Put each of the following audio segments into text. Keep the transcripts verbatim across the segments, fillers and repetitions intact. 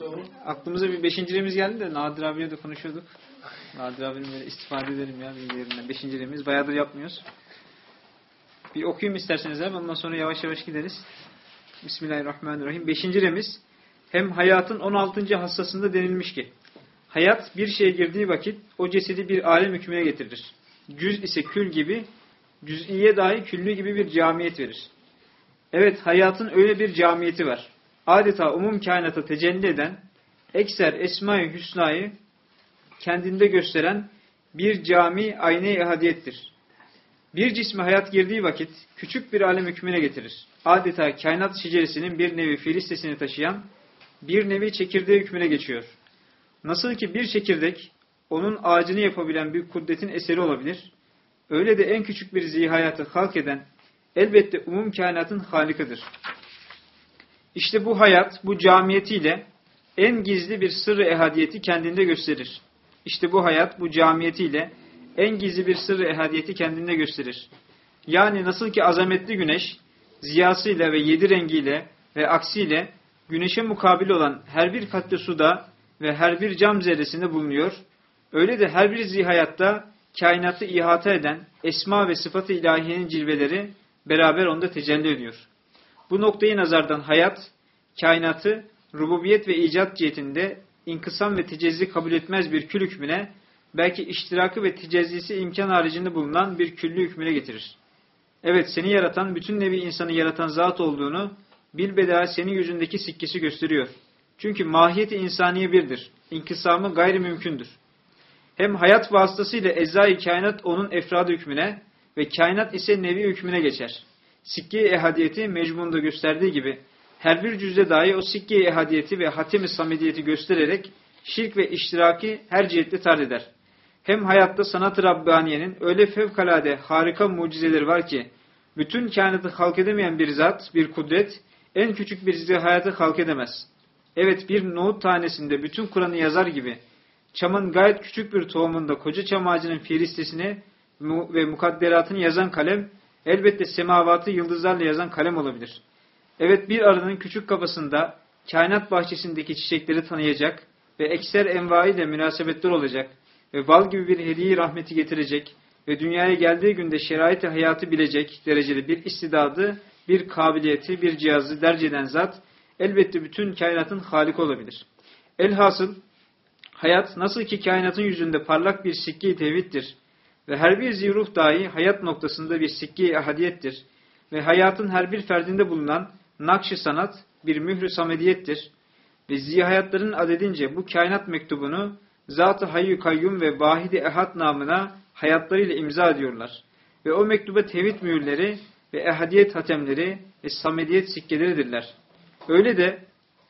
Aklımıza bir beşinciliğimiz geldi de Nadir abiyle de konuşuyorduk. Nadir abinin böyle istifade edelim ya bilgilerinden. Beşinciliğimiz bayağıdır yapmıyoruz. Bir okuyayım isterseniz abi. Ondan sonra yavaş yavaş gideriz. Bismillahirrahmanirrahim. Beşinciliğimiz hem hayatın on altıncı hassasında denilmiş ki hayat bir şeye girdiği vakit o cesedi bir alem hükmüne getirir. Cüz ise kül gibi, cüz'iye dahi küllü gibi bir camiyet verir. Evet, hayatın öyle bir camiyeti var. Adeta umum kainata tecelli eden, ekser esma-i hüsnayı kendinde gösteren bir cami ayna-i ehadiyettir. Bir cisme hayat girdiği vakit küçük bir alem hükmüne getirir. Adeta kainat şeceresinin bir nevi filistesini taşıyan bir nevi çekirdeği hükmüne geçiyor. Nasıl ki bir çekirdek onun ağacını yapabilen bir kudretin eseri olabilir, öyle de en küçük bir zihayatı halk eden elbette umum kainatın halikıdır. İşte bu hayat bu camiyetiyle en gizli bir sırrı ehadiyeti kendinde gösterir. İşte bu hayat bu camiyetiyle en gizli bir sırrı ehadiyeti kendinde gösterir. Yani nasıl ki azametli güneş ziyasıyla ve yedi rengiyle ve aksiyle güneşe mukabil olan her bir katre suda ve her bir cam zerresinde bulunuyor. Öyle de her bir zihayatta kainatı ihata eden esma ve sıfat-ı ilahiyenin cilveleri beraber onda tecelli ediyor. Bu noktayı nazardan hayat, kainatı rububiyet ve icat cihetinde inkısam ve tecezzi kabul etmez bir kül hükmüne, belki iştirakı ve tecezzisi imkan haricinde bulunan bir küllü hükmüne getirir. Evet, seni yaratan, bütün nevi insanı yaratan zat olduğunu bilbeda senin yüzündeki sikkesi gösteriyor. Çünkü mahiyeti insaniye birdir. İnkısamı gayri mümkündür. Hem hayat vasıtasıyla eczai kainat onun efradı hükmüne ve kainat ise nevi hükmüne geçer. Sikke-i ehadiyeti mecmunda gösterdiği gibi her bir cüzde dahi o sikke-i ehadiyeti ve hatim-i samediyeti göstererek şirk ve iştiraki her cihette tard eder. Hem hayatta sanat-ı Rabbaniye'nin öyle fevkalade harika mucizeleri var ki bütün kainatı halk edemeyen bir zat, bir kudret en küçük bir zihayatı halk edemez. Evet, bir nohut tanesinde bütün Kur'an'ı yazar gibi çamın gayet küçük bir tohumunda koca çam ağacının firistesini ve mukadderatını yazan kalem elbette semavatı yıldızlarla yazan kalem olabilir. Evet, bir arının küçük kafasında kainat bahçesindeki çiçekleri tanıyacak ve ekser envai ile münasebetler olacak ve bal gibi bir hediye rahmeti getirecek ve dünyaya geldiği günde şerait-i hayatı bilecek derecede bir istidadı, bir kabiliyeti, bir cihazı derc eden zat elbette bütün kainatın haliki olabilir. Elhasıl hayat nasıl ki kainatın yüzünde parlak bir sikke-i tevhiddir ve her bir zihruh dahi hayat noktasında bir sikke-i ahadiyettir ve hayatın her bir ferdinde bulunan nakş-ı sanat bir mührü samediyettir ve zihayatların adedince bu kainat mektubunu Zat-ı Hayy-i Kayyum ve Vahid-i Ehad namına hayatlarıyla imza ediyorlar. Ve o mektuba tevhid mühürleri ve ehadiyet hatemleri ve samediyet sikkeleridirler. Öyle de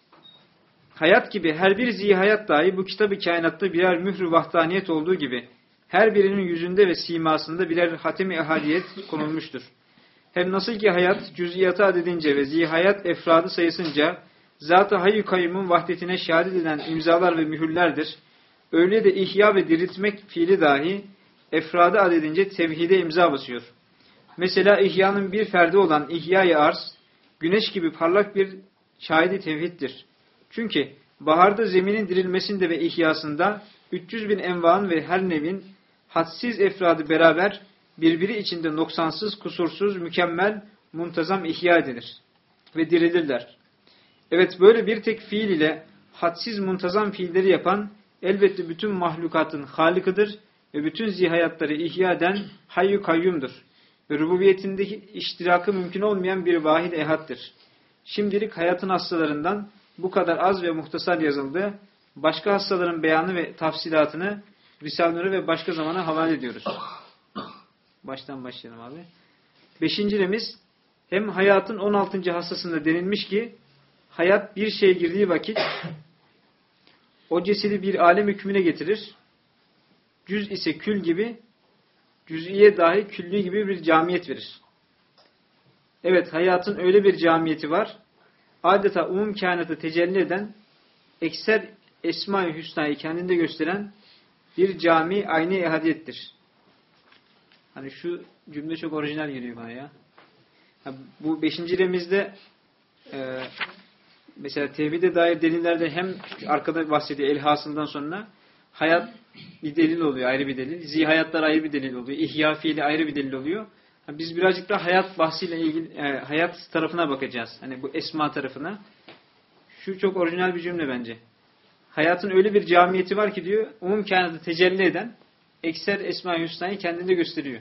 hayat gibi her bir zihayat dahi bu kitab-ı kainatta birer mührü vahdaniyet olduğu gibi her birinin yüzünde ve simasında birer hatem-i ehadiyet konulmuştur. Hem nasıl ki hayat cüz'iyatı adedince ve zihayat efradı sayısınca Zat-ı Hayy-i Kayyum'un vahdetine şehadet eden imzalar ve mühürlerdir. Öyle de ihya ve diriltmek fiili dahi efradı adedince tevhide imza basıyor. Mesela ihyanın bir ferdi olan İhya-i Arz, güneş gibi parlak bir şahidi tevhiddir. Çünkü baharda zeminin dirilmesinde ve ihyasında üç yüz bin envaın ve her nevin hadsiz efradı beraber birbiri içinde noksansız, kusursuz, mükemmel, muntazam ihya edilir ve dirilirler. Evet, böyle bir tek fiil ile hadsiz muntazam fiilleri yapan elbette bütün mahlukatın halikıdır ve bütün zihayatları ihya eden Hayy-i Kayyum'dur. Ve rububiyetindeki iştirakı mümkün olmayan bir vahid ehaddir. Şimdilik hayatın hassalarından bu kadar az ve muhtasar yazıldı. Başka hassaların beyanı ve tafsilatını Risale-i ve başka zamana havale ediyoruz. Baştan başlayalım abi. Beşincilemiz hem hayatın on altıncı hassasında denilmiş ki hayat bir şeye girdiği vakit o cesedi bir alem hükmüne getirir. Cüz ise kül gibi, cüz'iye dahi küllü gibi bir camiyet verir. Evet, hayatın öyle bir camiyeti var. Adeta umum kainatı tecelli eden, ekser esma-i hüsnayı kendinde gösteren bir cami ayna-i ehadiyettir. Hani şu cümle çok orijinal geliyor bana ya. Ha, bu beşinci remizde e, mesela tevhide dair delillerde hem arkada bahsediyor elhasından sonra hayat bir delil oluyor, ayrı bir delil. Zihayatlar ayrı bir delil oluyor. İhya fiili ayrı bir delil oluyor. Biz birazcık da hayat bahsiyle ilgili, e, hayat tarafına bakacağız. Hani bu esma tarafına. Şu çok orijinal bir cümle bence. Hayatın öyle bir camiyeti var ki diyor, umum kainatı tecelli eden ekser Esma-i Hüsna'yı kendinde gösteriyor.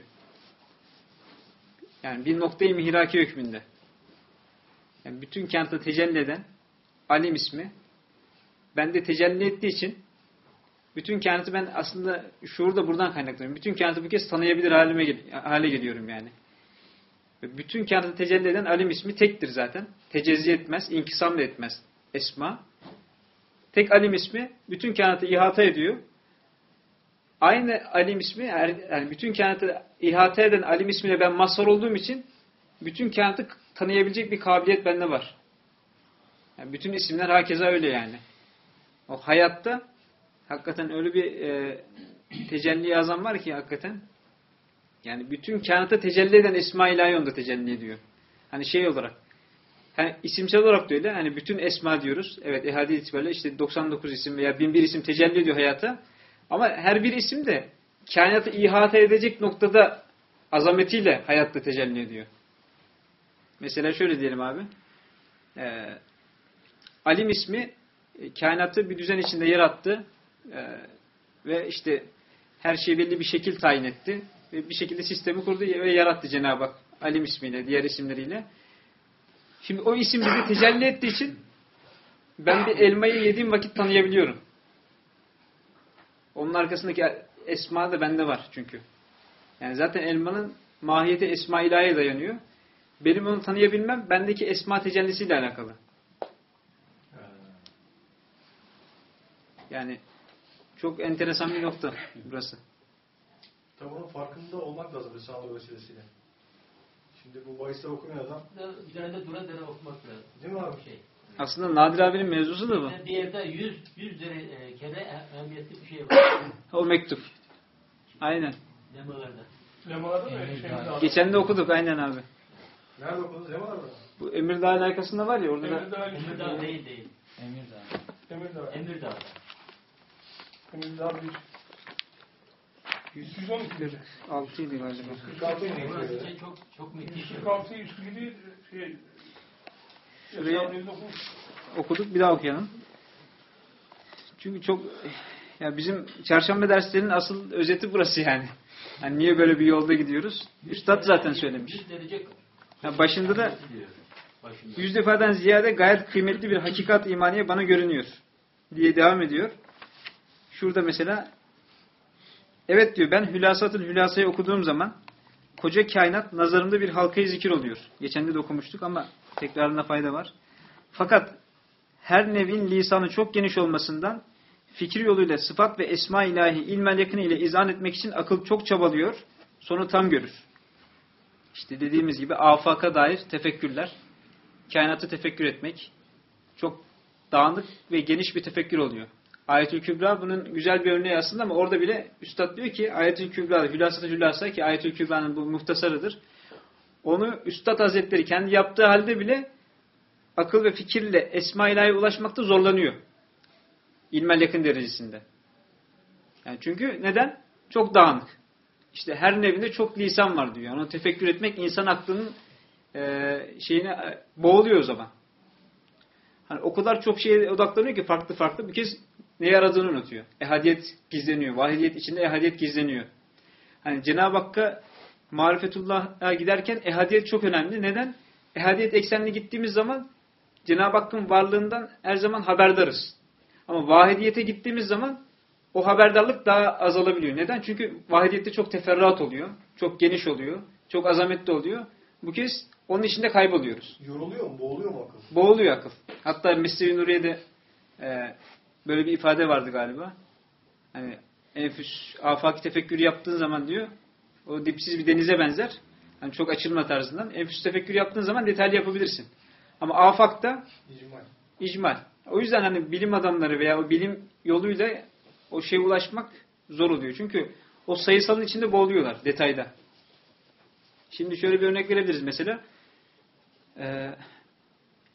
Yani bir noktayı mihraki hükmünde. Yani bütün kainatı tecelli eden Alim ismi bende tecelli ettiği için bütün kainatı ben aslında şuur da buradan kaynaklanıyor. Bütün kainatı bir kez tanıyabilir halime, hale geliyorum yani. Bütün kainatı tecelli eden Alim ismi tektir zaten. Tecezzi etmez, inkisam da etmez esma. Tek Alim ismi bütün kainatı ihata ediyor. Aynı Alim ismi, yani bütün kainatı ihata eden Alim ismiyle ben mazhar olduğum için bütün kainatı tanıyabilecek bir kabiliyet bende var. Yani bütün isimler hakeza öyle yani. O hayatta hakikaten öyle bir e, tecelli azam var ki hakikaten. Yani bütün kainata tecelli eden Esma-i İlahi onda tecelli ediyor. Hani şey olarak. Yani isimsel olarak da öyle. Hani bütün esma diyoruz. Evet ehadi itibariyle işte doksan dokuz isim veya bin bir isim tecelli ediyor hayata. Ama her bir isim de kainatı ihata edecek noktada azametiyle hayatta tecelli ediyor. Mesela şöyle diyelim abi. Ee, Alim ismi kainatı bir düzen içinde yarattı. Ee, ve işte her şeyi belli bir şekil tayin etti. Ve bir şekilde sistemi kurdu ve yarattı Cenab-ı Hak. Alim ismiyle, diğer isimleriyle. Şimdi o isim bize tecelli ettiği için ben bir elmayı yediğim vakit tanıyabiliyorum. Onun arkasındaki esma da bende var çünkü. Yani zaten elmanın mahiyeti Esma-i İlahi'ye dayanıyor. Benim onu tanıyabilmem bendeki esma tecellisiyle alakalı. Yani çok enteresan bir nokta burası. Tabi onun farkında olmak lazım Risale-i vesilesiyle. Şimdi bu bahisler okumayan adam... Üzerinde duran dere okumak lazım. Değil mi abi? Şey. Aslında Nadir abinin mevzusu da bu. Bir yerde yüz, yüz dere, e, kere ehemmiyetli bir şey var. O mektup. Aynen. Lemalarda. Lemalarda mı? Şey Geçen de okuduk aynen abi. Nerede okudunuz? Lemalarda mı? Bu Emirdağ alakasında var ya orada da... Emirdağ Emirdağ değil değil. Emirdağ. Emirdağ. Emirdağ. Emirdağ bir... yüz on iki dedi. altıydı galiba. kırk altı yine Burası gidiyor. için çok çok müthiş. kırk altı yüz kırk yedi şey... Şuraya okuduk bir daha okuyalım. Çünkü çok... Ya bizim çarşamba derslerinin asıl özeti burası yani. Yani niye böyle bir yolda gidiyoruz? Üstad zaten söylemiş. Yani başında da yüz defadan ziyade gayet kıymetli bir hakikat imaniye bana görünüyor diye devam ediyor. Şurada mesela evet diyor ben Hülasat-ül Hülasa'yı okuduğum zaman koca kainat nazarımda bir halkayı zikir oluyor. Geçen de okumuştuk ama tekrarında fayda var. Fakat her nevin lisanı çok geniş olmasından fikir yoluyla sıfat ve esma ilahi ilmel yakını ile izah etmek için akıl çok çabalıyor. Sonu tam görür. İşte dediğimiz gibi afaka dair tefekkürler. Kainatı tefekkür etmek. Çok dağınık ve geniş bir tefekkür oluyor. Ayet-ül Kübra bunun güzel bir örneği aslında ama orada bile Üstad diyor ki Ayet-ül Kübra, Hülasat-ı Hülasa ki Ayet-ül Kübra'nın bu muhtasarıdır. Onu Üstad Hazretleri kendi yaptığı halde bile akıl ve fikirle esma ilahiye ulaşmakta zorlanıyor. İlmel yakın derecesinde. Yani çünkü neden? Çok dağınık. İşte her nevinde çok lisan var diyor. Onu tefekkür etmek insan aklının e, şeyine e, boğuluyor o zaman. Hani o kadar çok şeye odaklanıyor ki farklı farklı bir kez ne yaradığını unutuyor. Ehadiyet gizleniyor. Vahidiyet içinde ehadiyet gizleniyor. Hani Cenab-ı Hakk'a marifetullah'a giderken ehadiyet çok önemli. Neden? Ehadiyet eksenine gittiğimiz zaman Cenab-ı Hakk'ın varlığından her zaman haberdarız. Ama vahidiyete gittiğimiz zaman o haberdarlık daha azalabiliyor. Neden? Çünkü vahidiyette çok teferruat oluyor. Çok geniş oluyor. Çok azametli oluyor. Bu kez onun içinde kayboluyoruz. Yoruluyor mu? Boğuluyor mu akıl? Boğuluyor akıl. Hatta Mesnevi Nuriye'de e, böyle bir ifade vardı galiba. Hani enfüs, afaki tefekkür yaptığın zaman diyor o dipsiz bir denize benzer. Hani çok açılma tarzından. Enfüs tefekkür yaptığın zaman detaylı yapabilirsin. Ama afakta İcmal. icmal. O yüzden hani bilim adamları veya o bilim yoluyla o şeye ulaşmak zor oluyor. Çünkü o sayısalın içinde boğuluyorlar detayda. Şimdi şöyle bir örnek verebiliriz mesela. Ee,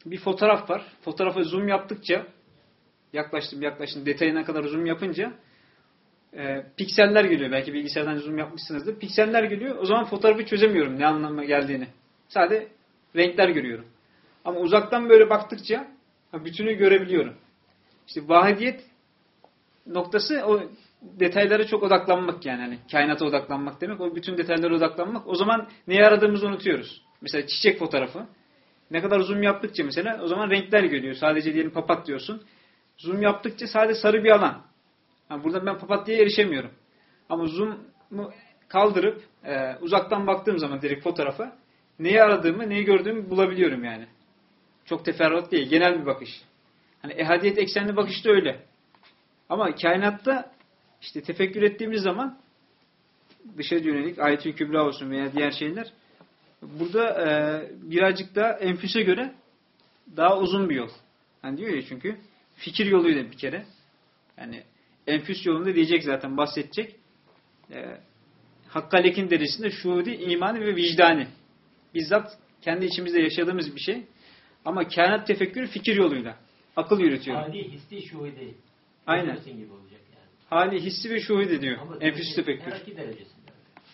bir fotoğraf var. Fotoğrafa zoom yaptıkça, yaklaştım yaklaştım detayına kadar zoom yapınca e, pikseller geliyor. Belki bilgisayardan zoom yapmışsınızdır. Pikseller geliyor. O zaman fotoğrafı çözemiyorum ne anlama geldiğini. Sadece renkler görüyorum. Ama uzaktan böyle baktıkça bütünü görebiliyorum. İşte vahidiyet noktası o detaylara çok odaklanmak yani. Hani kainata odaklanmak demek. O bütün detaylara odaklanmak. O zaman neyi aradığımızı unutuyoruz. Mesela çiçek fotoğrafı. Ne kadar zoom yaptıkça mesela o zaman renkler geliyor. Sadece diyelim papatya diyorsun. Zoom yaptıkça sadece sarı bir alan. Yani burada ben papatyaya erişemiyorum. Ama zoom'u kaldırıp e, uzaktan baktığım zaman direkt fotoğrafa neyi aradığımı, neyi gördüğümü bulabiliyorum yani. Çok teferruat değil. Genel bir bakış. Hani ehadiyet eksenli bakış da öyle. Ama kainatta işte tefekkür ettiğimiz zaman dışa yönelik ayet-i kübra olsun veya diğer şeyler burada e, birazcık daha enfüse göre daha uzun bir yol. Hani diyor ya çünkü fikir yoluyla bir kere. Yani enfüs yolunda diyecek zaten bahsedecek. E, Hakka lekin derecesinde şuhudi, imani ve vicdani. Bizzat kendi içimizde yaşadığımız bir şey. Ama kainat tefekkürü fikir yoluyla. Akıl yürütüyor. Hali, hissi, şuhudi. Aynen. Gibi olacak yani. Hali, hissi ve şuhudi diyor. Ama enfüs tefekkür. terakki derecesinde.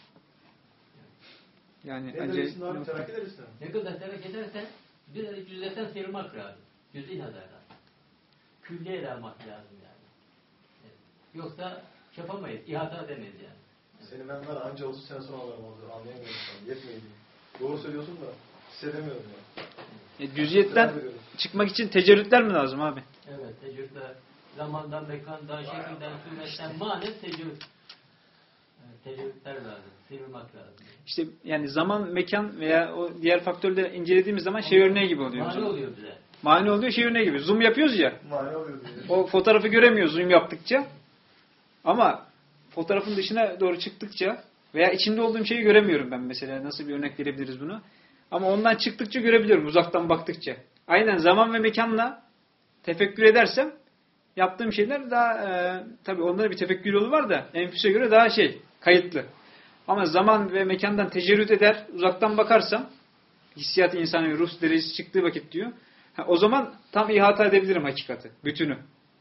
Yani Ne acayip. derecesinde abi? Terakki derecesinde. Ne kadar terakki edersen bir cüzdetten sıyrılmak lazım. Cüz'i nazardan. Külliye ele almak lazım yani. Evet. Yoksa yapamayız. İhata edemeyiz yani. Seni ben var anca otuz sene sonra alırım orada. Anlayamıyorum sana. Yetmeydi. Doğru söylüyorsun da hissedemiyorum ya. E, cüziyetten çıkmak için tecerrütler mi lazım abi? Evet, tecrübe zamandan, mekandan, şekilden, suretten manen tecrübe. Evet, tecrübeler lazım, sıyrılmak lazım. İşte yani zaman, mekan veya o diğer faktörleri incelediğimiz zaman şey örneği gibi oluyor. Mani oluyor bize. Mani oluyor şey örneği gibi. Zoom yapıyoruz ya. Mani oluyor diye. O fotoğrafı göremiyoruz zoom yaptıkça. Ama fotoğrafın dışına doğru çıktıkça veya içinde olduğum şeyi göremiyorum ben mesela. Nasıl bir örnek verebiliriz bunu? Ama ondan çıktıkça görebiliyorum uzaktan baktıkça. Aynen zaman ve mekanla tefekkür edersem yaptığım şeyler daha e, tabii onlara bir tefekkür yolu var da enfüse göre daha şey kayıtlı. Ama zaman ve mekandan tecerrüt eder uzaktan bakarsam hissiyat insanın ruh derecesi çıktığı vakit diyor. Ha, o zaman tam ihata edebilirim hakikati. Bütünü.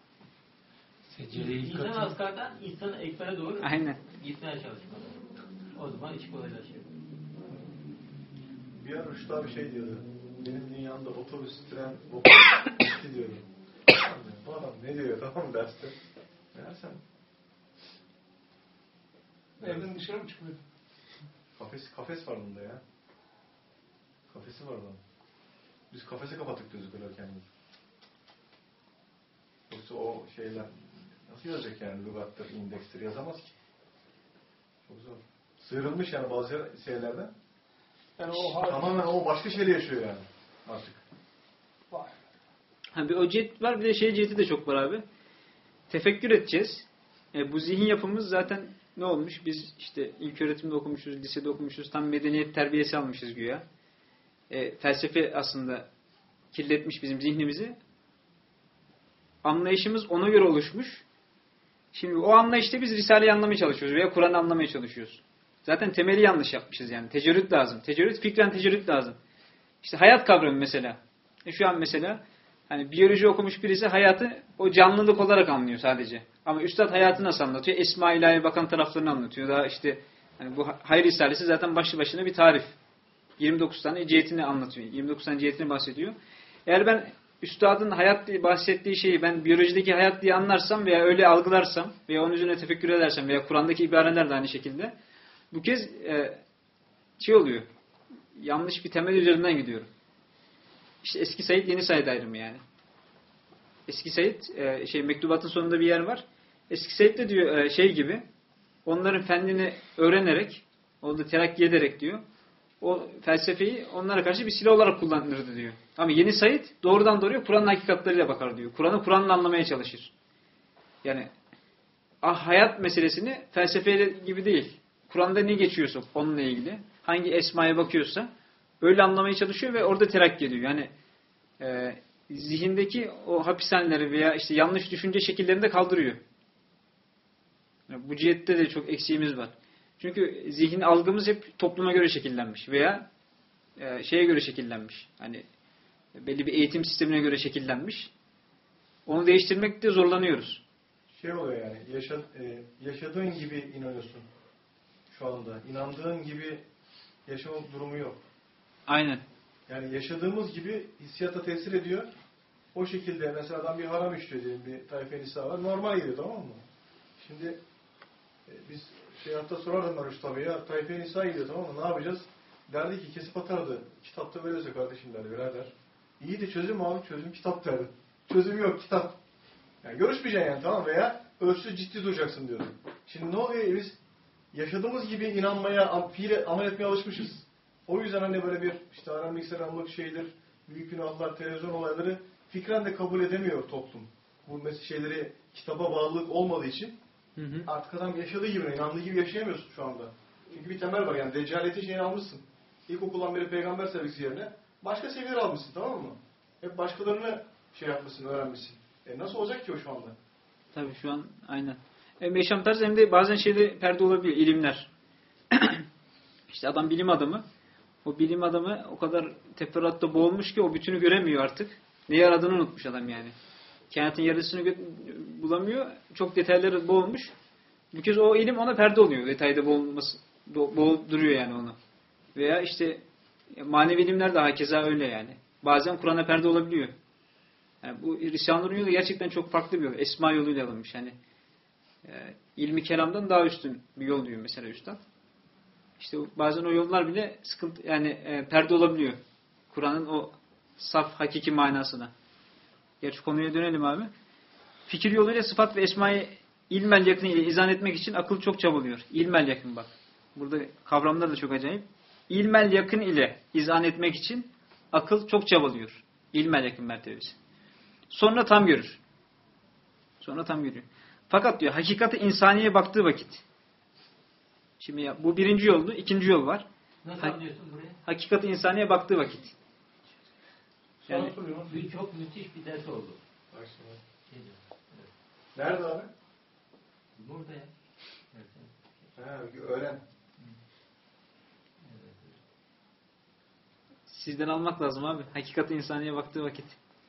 İnsan asgardan insan ekbere doğru Aynen. gitmeye çalışmalı. O zaman iş kolaylaşıyor. Bir ara Rüştü abi şey diyordu. Benim dünyamda otobüs, tren, vapur gitti diyordu. Bu adam ne diyor tamam mı derste? Meğersem Evden dışarı mı çıkmıyor? kafes, kafes var bunda ya. Kafesi var bunun. Biz kafese kapattık diyoruz böyle kendimizi. Yoksa o şeyler nasıl yazacak yani lügattır, indekstir yazamaz ki. Çok zor. Sıyrılmış yani bazı şeylerden. Yani o hal Tamamen o başka şeyle yaşıyor yani artık. var. Ha, bir o cihet var bir de şey ciheti de çok var abi. Tefekkür edeceğiz. E, bu zihin yapımız zaten ne olmuş? Biz işte ilk öğretimde okumuşuz, lisede okumuşuz. Tam medeniyet terbiyesi almışız güya. E, felsefe aslında kirletmiş bizim zihnimizi. Anlayışımız ona göre oluşmuş. Şimdi o anlayışta biz Risale'yi anlamaya çalışıyoruz veya Kur'an'ı anlamaya çalışıyoruz. Zaten temeli yanlış yapmışız yani. Tecerrüt lazım. Tecerrüt, fikren tecerrüt lazım. İşte hayat kavramı mesela. E şu an mesela hani biyoloji okumuş birisi hayatı o canlılık olarak anlıyor sadece. Ama üstad hayatı nasıl anlatıyor? Esma ilahi bakan taraflarını anlatıyor. Daha işte hani bu hayır risalesi zaten başlı başına bir tarif. yirmi dokuz tane cihetini anlatıyor. yirmi dokuz tane cihetini bahsediyor. Eğer ben üstadın hayat diye bahsettiği şeyi ben biyolojideki hayat diye anlarsam veya öyle algılarsam veya onun üzerine tefekkür edersem veya Kur'an'daki ibareler de aynı şekilde bu kez e, şey oluyor. Yanlış bir temel üzerinden gidiyorum. İşte eski Said, yeni Said ayrımı yani. Eski Said, e, şey mektubatın sonunda bir yer var. Eski Said de diyor e, şey gibi, onların fennini öğrenerek, onu da terakki ederek diyor, o felsefeyi onlara karşı bir silah olarak kullanırdı diyor. Ama yeni Said doğrudan doğruya Kur'an'ın hakikatleriyle bakar diyor. Kur'an'ı Kur'an'la anlamaya çalışır. Yani ah, hayat meselesini felsefeyle gibi değil. Kur'an'da ne geçiyorsa onunla ilgili, hangi esmaya bakıyorsa öyle anlamaya çalışıyor ve orada terakki ediyor. Yani e, zihindeki o hapishaneleri veya işte yanlış düşünce şekillerini de kaldırıyor. Yani bu cihette de çok eksiğimiz var. Çünkü zihin algımız hep topluma göre şekillenmiş veya e, şeye göre şekillenmiş. Hani belli bir eğitim sistemine göre şekillenmiş. Onu değiştirmekte zorlanıyoruz. Şey oluyor yani, yaşa, e, yaşadığın gibi inanıyorsun şu anda. İnandığın gibi yaşama durumu yok. Aynen. Yani yaşadığımız gibi hissiyata tesir ediyor. O şekilde mesela adam bir haram işliyor diyelim, bir tayfe nisa var. Normal geliyor, tamam mı? Şimdi e, biz şey hatta sorardım ben Rüştü ya, tayfe nisa gidiyor, tamam mı? Ne yapacağız? Derdi ki kesip atardı. Kitapta böylese kardeşim derdi birader. İyi de çözüm abi, çözüm kitap derdi. Çözüm yok, kitap. Yani görüşmeyeceksin yani, tamam, veya ölçüsü ciddi duracaksın diyordu. Şimdi ne oluyor? Biz yaşadığımız gibi inanmaya, fiile amel etmeye alışmışız. O yüzden hani böyle bir işte aram bilgisayar almak şeydir, büyük günahlar, televizyon olayları fikren de kabul edemiyor toplum. Bu mesela şeyleri, kitaba bağlılık olmadığı için Hı hı. artık adam yaşadığı gibi, inandığı gibi yaşayamıyorsun şu anda. Çünkü bir temel var yani, deccaleti şeyini almışsın. İlkokuldan beri peygamber sevgisi yerine başka seviyeler almışsın, tamam mı? Hep başkalarını şey yapmışsın, öğrenmişsin. E nasıl olacak ki o şu anda? Tabii şu an aynen. Hem yaşam tarzı hem de bazen şeyde perde olabiliyor. İlimler. İşte adam bilim adamı. O bilim adamı o kadar teferruatta boğulmuş ki o bütünü göremiyor artık. Neyi aradığını unutmuş adam yani. Kainatın yarısını gö- bulamıyor. Çok detayları boğulmuş. Bir kez o ilim ona perde oluyor. Detayda boğulması, bo- boğduruyor yani onu. Veya işte manevi ilimler de hakeza öyle yani. Bazen Kur'an'a perde olabiliyor. Yani bu Risale-i Nur'un yolu gerçekten çok farklı bir yol. Esma yoluyla alınmış. Yani e, ilmi kelamdan daha üstün bir yol diyor mesela Üstad. İşte bazen o yollar bile sıkıntı yani e, perde olabiliyor. Kur'an'ın o saf hakiki manasına. Gerçi konuya dönelim abi. Fikir yoluyla sıfat ve esmayı ilmel yakın ile izah etmek için akıl çok çabalıyor. İlmel yakın bak. Burada kavramlar da çok acayip. İlmel yakın ile izah etmek için akıl çok çabalıyor. İlmel yakın mertebesi. Sonra tam görür. Sonra tam görüyor. Fakat diyor hakikati insaniye baktığı vakit. Şimdi ya, bu birinci yoldu. İkinci yol var. Nasıl Ha- anlıyorsun burayı? Hakikati insaniye baktığı vakit. Sana Yani- soruyorum. Dün çok müthiş bir ders oldu. Bak şimdi. Şey diyor, evet. Nerede abi? Burada ya. Evet, evet. Ha, öğren. Evet. Sizden almak lazım abi. Hakikati insaniye baktığı vakit.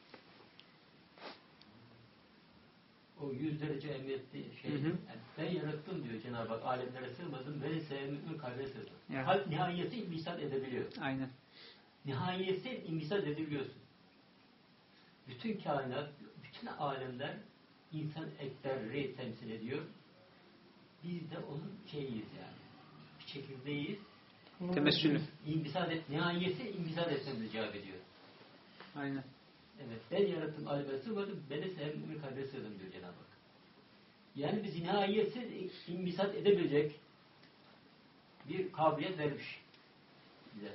O yüz derece emniyetli şey. Hı hı. Yani ben yarattım diyor Cenab-ı Hak. Alemlere sığmadım. Beni sevmimin kalbe sığdım. Ya. Kalp nihayeti imtisal edebiliyor. Aynen. Nihayeti imtisal edebiliyorsun. Bütün kainat, bütün alemler insan ekberleri temsil ediyor. Biz de onun şeyiyiz yani. Bir çekirdeğiyiz. Temessülü. İmbisal et, nihayeti imbisal etmemiz icap ediyor. Aynen. Evet, ben yarattım aleme sığmadım, beni sevmimin kalbe sığdım diyor Cenab-ı Hak. Yani biz nihayetsiz imbisal edebilecek bir kabiliyet vermiş bize.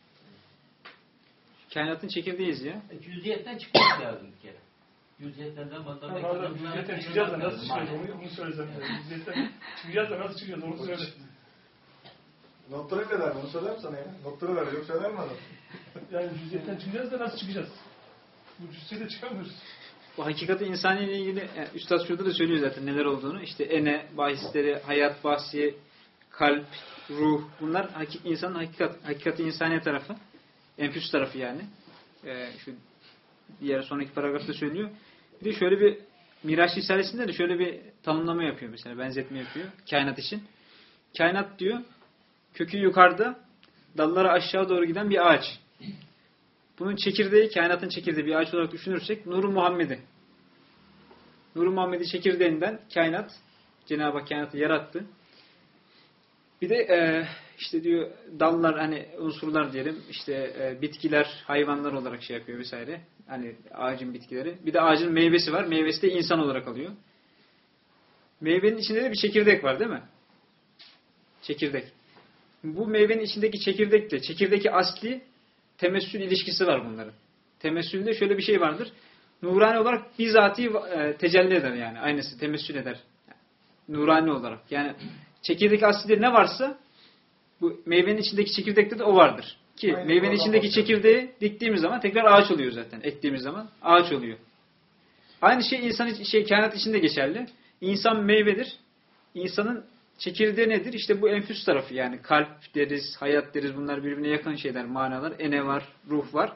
Kainatın çekirdeğiyiz ya. E, Cüziyetten çıkmak lazım bir kere. Cüziyetlerden mandan Ya bazen cüziyetten çıkacağız da nasıl çıkacağız onu, onu söylesem. Cüziyetten çıkacağız da nasıl çıkacağız onu söyle. Notları kadar mı? Onu söyler mi sana ya? Notları ver. Yok söyler mi adam? Yani cüziyetten çıkacağız da nasıl çıkacağız? Bu cüziyete çıkamıyoruz. Bu hakikati insaniye ile ilgili yani Üstad şurada da söylüyor zaten neler olduğunu. İşte ene, bahisleri, hayat bahsi, kalp, ruh. Bunlar hakik, insanın hakikat, hakikati insaniye tarafı. Enfüs tarafı yani. Ee, şu diğer sonraki paragrafta söylüyor. Bir de şöyle bir Miraç Risalesi'nde de şöyle bir tanımlama yapıyor mesela. Benzetme yapıyor. Kainat için. Kainat diyor kökü yukarıda, dallara aşağı doğru giden bir ağaç. Bunun çekirdeği, kainatın çekirdeği bir ağaç olarak düşünürsek Nur-u Muhammed'i. Nur-u Muhammed'i çekirdeğinden kainat, Cenab-ı Hak kainatı yarattı. Bir de e, işte diyor dallar hani unsurlar diyelim işte e, bitkiler, hayvanlar olarak şey yapıyor vesaire. Hani ağacın bitkileri. Bir de ağacın meyvesi var. Meyvesi de insan olarak alıyor. Meyvenin içinde de bir çekirdek var değil mi? Çekirdek. Bu meyvenin içindeki çekirdekle çekirdeki asli temessül ilişkisi var bunların. Temessülde şöyle bir şey vardır. Nurani olarak bizatihi e, tecelli eder yani. Aynısı temessül eder. Nurani olarak. Yani çekirdek asli ne varsa bu meyvenin içindeki çekirdekte de o vardır. Ki Aynen, meyvenin oradan içindeki bakıyorum. çekirdeği diktiğimiz zaman tekrar ağaç oluyor zaten. Ektiğimiz zaman ağaç oluyor. Aynı şey insan şey kainat içinde geçerli. İnsan meyvedir. İnsanın çekirdeği nedir? İşte bu enfüs tarafı yani kalp deriz, hayat deriz. Bunlar birbirine yakın şeyler, manalar. Ene var, ruh var.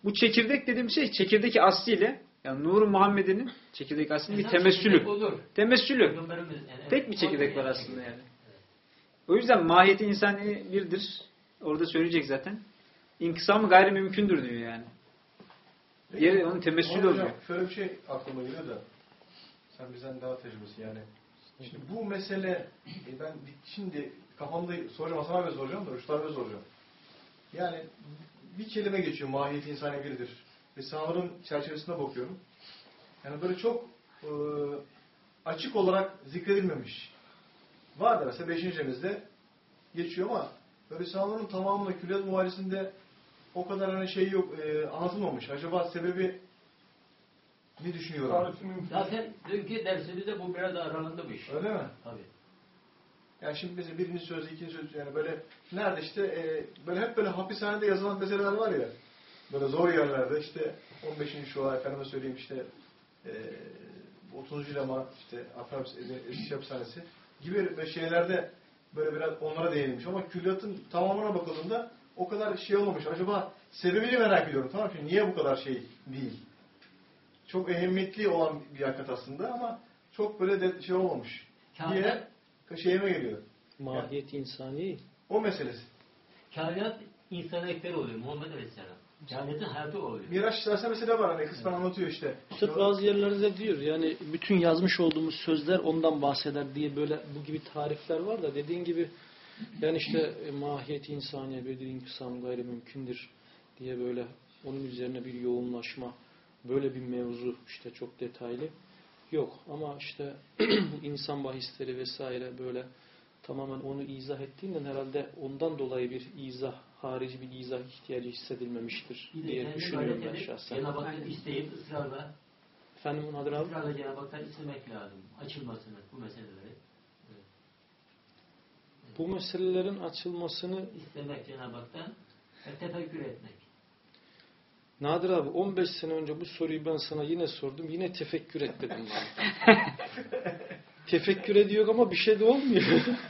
Bu çekirdek dediğim şey çekirdeki asliyle, yani Nur-u Muhammed'in çekirdek aslında bir Esas temessülü. çekirdek olur. Temessülü. Peygamberimiz, yani Tek bir çekirdek var aslında yani. O yüzden mahiyeti insani birdir. Orada söyleyecek zaten. İnkısamı gayri mümkündür diyor yani. Diğeri onun temessülü Hocam, oluyor. şöyle bir şey aklıma geliyor da sen bizden daha tecrübesi yani. Şimdi bu mesele e, ben şimdi kafamda soracağım, Hasan abi soracağım da Rüştü abi soracağım. Yani bir kelime geçiyor, mahiyeti insani biridir. Ve sahaların çerçevesinde bakıyorum. Yani böyle çok e, açık olarak zikredilmemiş. Var da mesela beşinci cemizde geçiyor ama böyle sahaların tamamında Külliyat Muhalisi'nde o kadar hani şey yok, e, anlatılmamış. Acaba sebebi ne düşünüyorum? Tarifi mümkün. Zaten dünkü dersimizde bu biraz aralandı bu iş. Öyle mi? Tabii. Yani şimdi mesela birinci söz, ikinci söz yani böyle nerede işte e, böyle hep böyle hapishanede yazılan meseleler var ya. Böyle zor yerlerde işte on beşinci şua efendime söyleyeyim işte e, otuzuncu lema işte Afra Eski Hapishanesi gibi şeylerde böyle biraz onlara değinilmiş ama külliyatın tamamına bakıldığında o kadar şey olmamış. Acaba sebebini merak ediyorum. Tamam mı? Niye bu kadar şey değil? Çok ehemmiyetli olan bir hakikat aslında ama çok böyle de şey olmamış diye şeyime geliyor. Mahiyet insani. O meselesi. Kainat insan ekber oluyor Muhammed Aleyhisselam. Kainatın hayatı oluyor. Miraç derse mesela var hani kısmen anlatıyor işte. İşte bazı yerlerde diyor yani bütün yazmış olduğumuz sözler ondan bahseder diye böyle bu gibi tarifler var da dediğin gibi yani işte e, mahiyet insaniye bir inkısam gayri mümkündür diye böyle onun üzerine bir yoğunlaşma böyle bir mevzu işte çok detaylı yok ama işte bu insan bahisleri vesaire böyle tamamen onu izah ettiğinden herhalde ondan dolayı bir izah, harici bir izah ihtiyacı hissedilmemiştir Bir de diye kendi düşünüyorum ben gayretini şahsen. Cenab-ı Hak'tan isteyip ısrarla Efendim Nadir abi? ısrarla Cenab-ı Hak'tan istemek lazım. Açılmasını, bu meseleleri. Evet. Bu meselelerin açılmasını İstemek Cenab-ı Hak'tan ve tefekkür etmek. Nadir abi on beş sene önce bu soruyu ben sana yine sordum. Yine tefekkür et dedim bana. Tefekkür ediyor ama bir şey de olmuyor.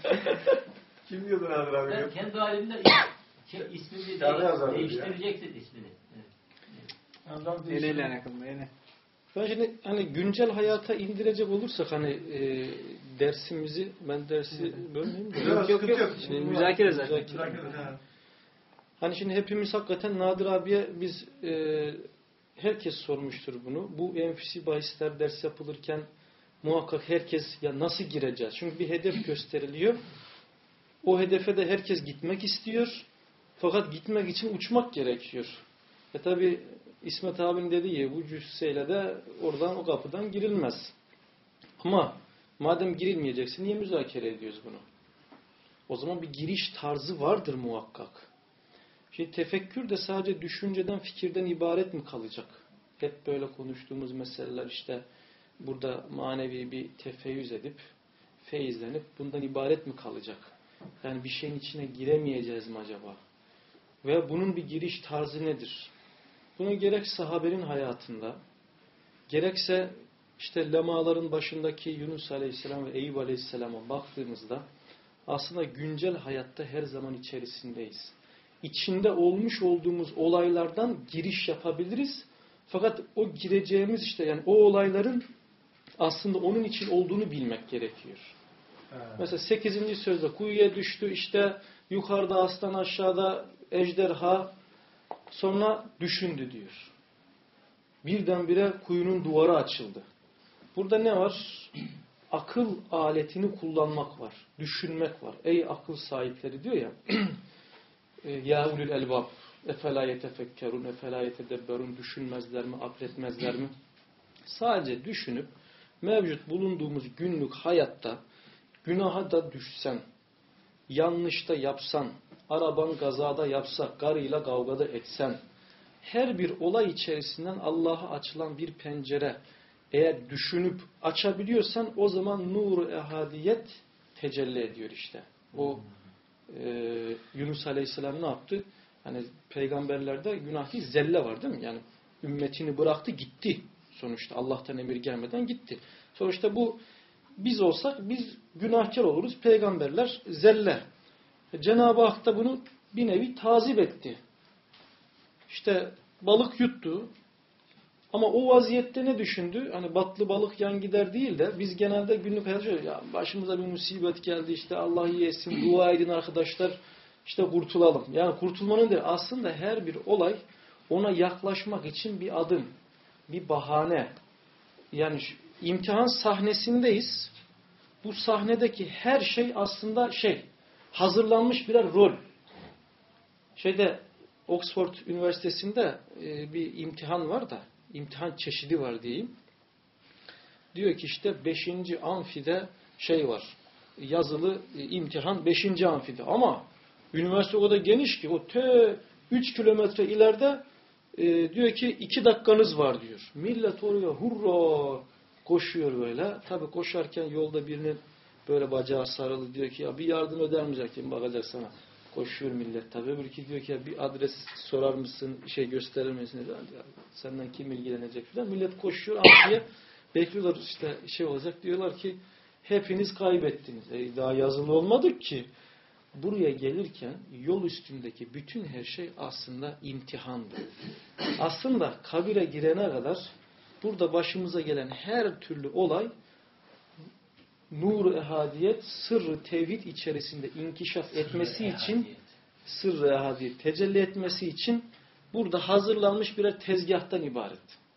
Kim diyordu Nadir abi? Ben kendi halimde şey, ismini Kâbe yazardı de, değiştireceksin ismini. Evet. Yani daha Neyle değişik. alakalı? Neyle? Ben şimdi hani güncel hayata indirecek olursak hani e, dersimizi ben dersi bölmeyeyim de. Yok, Yok yok. yok. Şimdi müzakere zaten. Müzakere. Müzakere, ha. Hani şimdi hepimiz hakikaten Nadir abiye biz e, herkes sormuştur bunu. Bu enfüsi bahisler ders yapılırken muhakkak herkes ya nasıl gireceğiz? Çünkü bir hedef gösteriliyor. O hedefe de herkes gitmek istiyor. Fakat gitmek için uçmak gerekiyor. E tabi İsmet abinin dediği gibi bu cüsseyle de oradan o kapıdan girilmez. Ama madem girilmeyecekse niye müzakere ediyoruz bunu? O zaman bir giriş tarzı vardır muhakkak. Şimdi tefekkür de sadece düşünceden, fikirden ibaret mi kalacak? Hep böyle konuştuğumuz meseleler işte burada manevi bir tefeyyüz edip, feyizlenip bundan ibaret mi kalacak? Yani bir şeyin içine giremeyeceğiz mi acaba? Ve bunun bir giriş tarzı nedir? Bunu gerek sahabenin hayatında, gerekse işte lemaların başındaki Yunus Aleyhisselam ve Eyüp Aleyhisselam'a baktığımızda aslında güncel hayatta her zaman içerisindeyiz. İçinde olmuş olduğumuz olaylardan giriş yapabiliriz. Fakat o gireceğimiz işte yani o olayların aslında onun için olduğunu bilmek gerekiyor. Ha. Mesela sekizinci sözde kuyuya düştü işte yukarıda aslan aşağıda ejderha sonra düşündü diyor. Birdenbire kuyunun duvarı açıldı. Burada ne var? Akıl aletini kullanmak var. Düşünmek var. Ey akıl sahipleri diyor ya Ya ulul elbab efela yetefekkerun efela yetedebberun düşünmezler mi, akletmezler mi? Sadece düşünüp mevcut bulunduğumuz günlük hayatta günaha da düşsen, yanlışta yapsan, araban gazada yapsa, karıyla kavgada etsen, her bir olay içerisinden Allah'a açılan bir pencere eğer düşünüp açabiliyorsan o zaman nur-u ehadiyet tecelli ediyor işte. O Ee, Yunus Aleyhisselam ne yaptı? Hani peygamberlerde günah değil, zelle var değil mi? Yani ümmetini bıraktı gitti. Sonuçta Allah'tan emir gelmeden gitti. Sonuçta bu biz olsak biz günahkar oluruz. Peygamberler zelle. Cenab-ı Hak da bunu bir nevi tazip etti. İşte balık yuttu. Ama o vaziyette ne düşündü? Hani batlı balık yan gider değil de biz genelde günlük hayatta şöyle, ya başımıza bir musibet geldi işte Allah iyi etsin, dua edin arkadaşlar işte kurtulalım. Yani kurtulmanın değil aslında her bir olay ona yaklaşmak için bir adım, bir bahane. Yani şu, imtihan sahnesindeyiz. Bu sahnedeki her şey aslında şey, hazırlanmış birer rol. Şeyde Oxford Üniversitesi'nde e, bir imtihan var da, imtihan çeşidi var diyeyim. Diyor ki işte beşinci amfide şey var, yazılı e, imtihan beşinci amfide. Ama üniversite o kadar geniş ki o te üç kilometre ileride e, diyor ki iki dakikanız var diyor. Millet oraya hurra koşuyor böyle. Tabii koşarken yolda birinin böyle bacağı sarılı diyor ki ya bir yardım eder misin kim bakacak sana. Koşuyor millet tabii. Öbürki diyor ki ya bir adres sorar mısın, şey gösterir misin? Senden kim ilgilenecek falan. Millet koşuyor amfiye. Bekliyorlar işte şey olacak. Diyorlar ki hepiniz kaybettiniz. E, daha yazılı olmadık ki. Buraya gelirken yol üstündeki bütün her şey aslında imtihandı. Aslında kabire girene kadar burada başımıza gelen her türlü olay nur-u ehadiyet, sırrı tevhid içerisinde inkişaf etmesi için, sırrı ehadiyet tecelli etmesi için burada hazırlanmış birer tezgahtan ibaret.